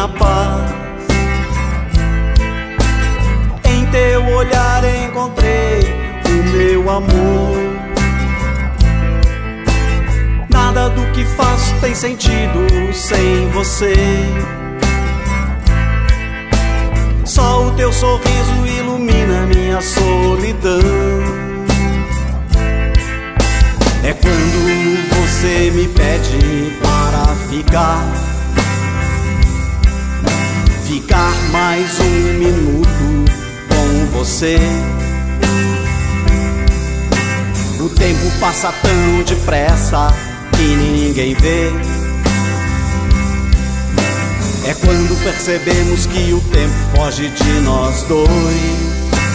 minha paz. Em teu olhar encontrei o meu amor. Nada do que faço tem sentido sem você. Só o teu sorriso ilumina minha solidão. É quando você me pede para ficar mais um minuto com você. O tempo passa tão depressa que ninguém vê. É quando percebemos que o tempo foge de nós dois.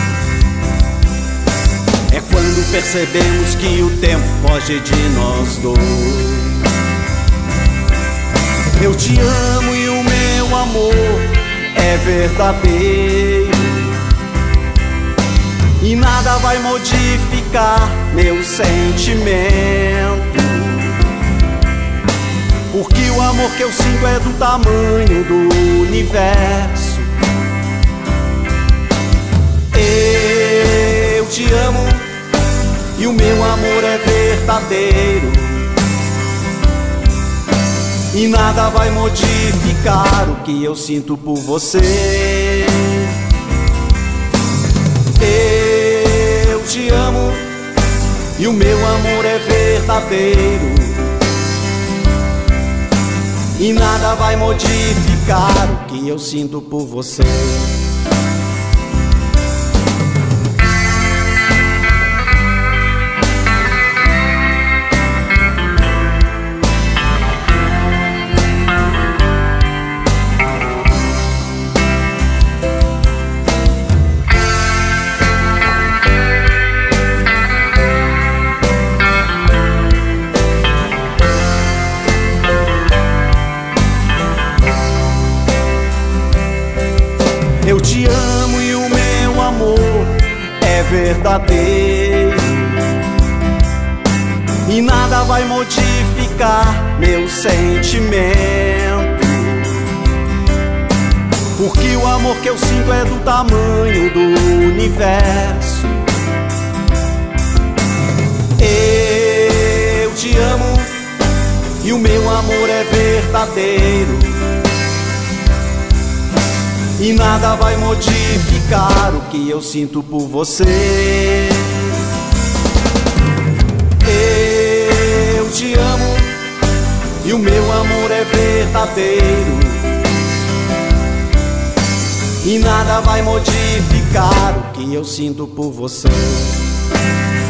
É quando percebemos que o tempo foge de nós dois. Eu te amo e o meu amor é verdadeiro, e nada vai modificar meu sentimento, porque o amor que eu sinto é do tamanho do universo. Eu te amo e o meu amor é verdadeiro, e nada vai modificar o que eu sinto por você. Eu te amo e o meu amor é verdadeiro, e nada vai modificar o que eu sinto por você. Eu te amo e o meu amor é verdadeiro, e nada vai modificar meu sentimento, porque o amor que eu sinto é do tamanho do universo. Eu te amo e o meu amor é verdadeiro, e nada vai modificar o que eu sinto por você. Eu te amo e o meu amor é verdadeiro, e nada vai modificar o que eu sinto por você.